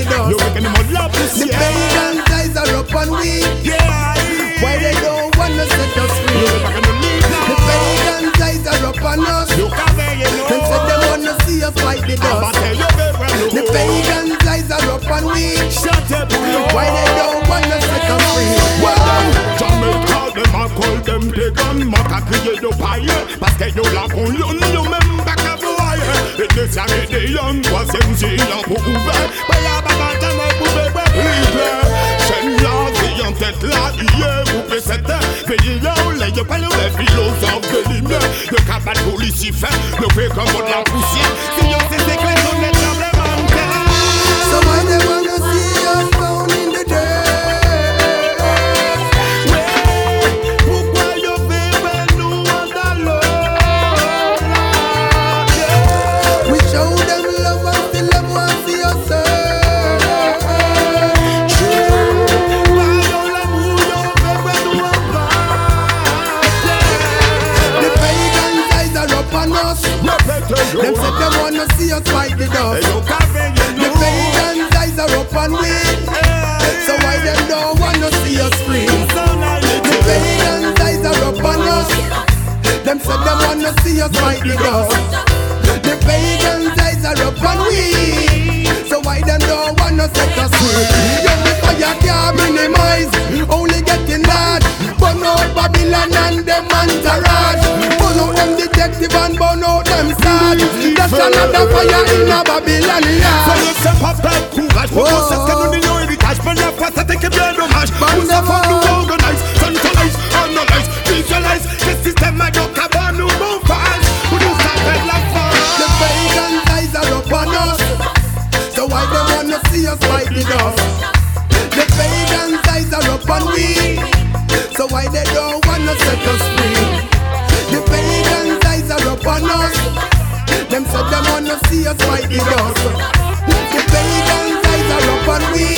dust. You making them love this, The pagan guys are up on we. Yeah. Why they don't wanna set us free? The pagan guys are up on us. Them said they wanna see us fight the dust. The pagan guys are up on we. Why they don't wanna set us free? Jamaica, them a call them pagan. Maka crier de paille. Parce que yo la con yo même pas qu'à voir. Et que ça met des young, quoi c'est si là pour ouvrir. Baya baba jamais pouvait vivre. Chaîne là, c'est en tête là, hier vous pouvez cette. Veillez là, les pas le philosophe de l'hymne. Le cabal policier fait, le fait comme de la poussière. Si on s'est éclairé, on est simplement calme. So why they wanna see us down in the dirt? Them said they wanna see us fight the dust. The pagan guys are up on we. So why them don't wanna see us free? The pagan guys are up on us. Them said they wanna see us fight the dust. The pagan guys are up on we. So why them don't wanna set us free? Young the fire can't minimize, only getting mad. Burn out Babylon and them entourage. Burn out them detective and burn out them sad. That's another fire in a Babylon yard. So you step up that courage. Pour qu'on sait que nous n'ayons héritage. Mais la fois ça t'est que bien dommage. Nous avons nous organise, centralize, analyze, visualize. Le système a donc à bon nous bon phase. Pour nous faire la fin. The pagan guys are up on us. So why they wanna see us fight the dust? The pagan guys are up on we. So why they don't wanna set us free? The pagan guys are up on us. Them said they wanna see us fight the dust. The pagan guys are up on we.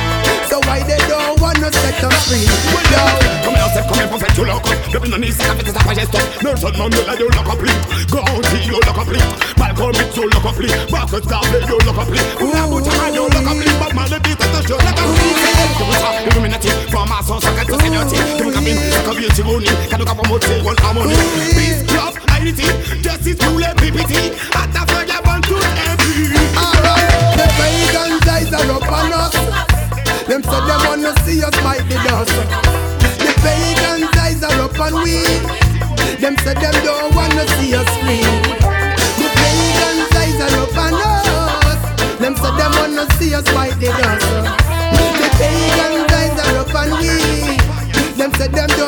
So why they don't wanna set us free? Comme là c'est comme un prophète tu l'as. Depuis non il s'est fait sa page stop. Ne se demande là de l'accomplir. Grandi yo l'accomplir. Malcolm X yo l'accomplir. Marcus Garvey yo l'accomplir. La bouche yo l'accomplir. Pas mal de bits attention l'accomplir. Illuminati, formation secret society. Comme cabine, comme bien tironi. Quand nous avons monté one harmony. Peace, love, unity, justice pour les PPT. À ta fin y'a bon tout et the pagan guys are up on us. Them said they wanna see us fight the dust. The pagan guys are up on we. Them said them don't wanna see us free. The pagan guys are up on us. Them said them wanna see us fight the dust. The pagan guys are up on we. Them said them